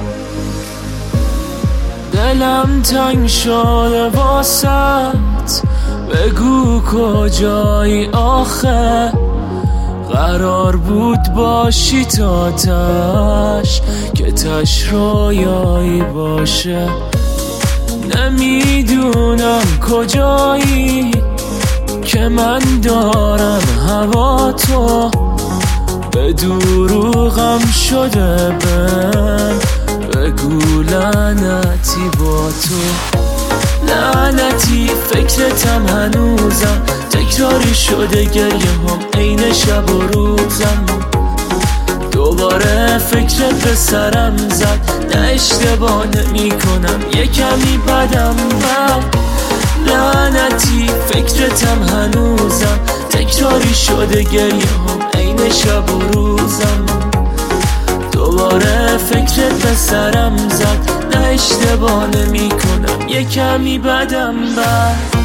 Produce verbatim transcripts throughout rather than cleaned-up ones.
دلم تنگ شده واسط، بگو کجایی آخه؟ قرار بود باشی تا تش، که تش رویایی باشه. نمیدونم کجایی که من دارم هوا تو، به دروغم شده بهم، بگو لعنتی با تو. لعنتی فکرتم هنوزم، تکراری شده گریه هم عین شب و روزم. دوباره فکرت به سرم زد، نه اشتباه نمی کنم، یه کمی بدم بد. لعنتی فکرتم هنوزم، تکراری شده گریه هم عین شب و روزم. دوباره فکرت به سرم زد، نه اشتباه نمی کنم، یه کمی بدم بد.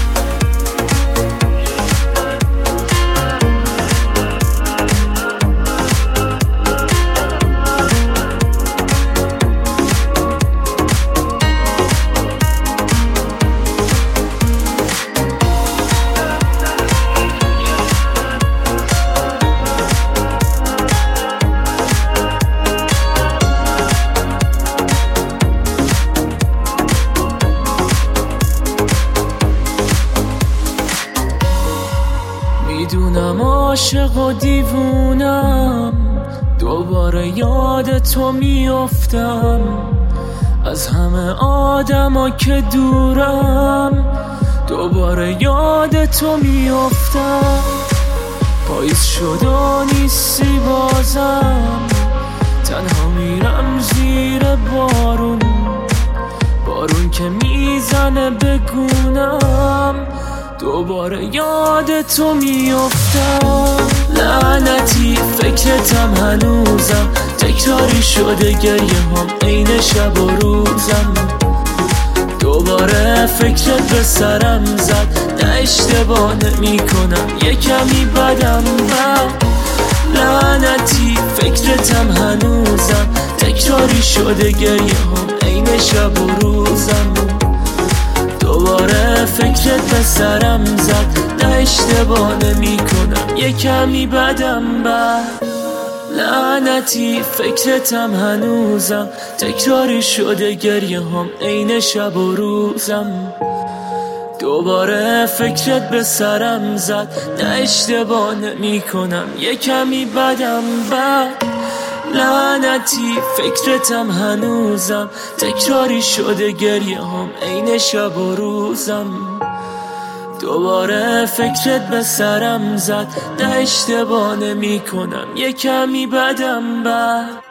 میدونم عاشق و دیوونم، دوباره یاد تو میافتم. از همه آدما که دورم، دوباره یاد تو میافتم. پاییز شد و نیستی بازم، تنها میرم زیر بارون. بارون که میزنه بگونم، دوباره یاد تو میافتم. لعنتی فکرتم هنوزم، تکراری شده گریه هم عین شب و روزم. دوباره فکرت به سرم زد، نه اشتباه نمی کنم، یه کمی بدم بد. لعنتی فکرتم هنوزم، تکراری شده گریه هم عین شب و روزم. دوباره فکرت به سرم زد، نه اشتباه نمی کنم، یه کمی بدم بد. لعنتی فکرتم هنوزم، تکراری شده گریه هم عین شب و روزم. دوباره فکرت به سرم زد، نه اشتباه نمی کنم، یه کمی بدم بد. لعنتی فکرتم هنوزم، تکراری شده گریه هم عین شب و روزم. دوباره فکرت به سرم زد، نه اشتباه نمی کنم، یه کمی بدم بد.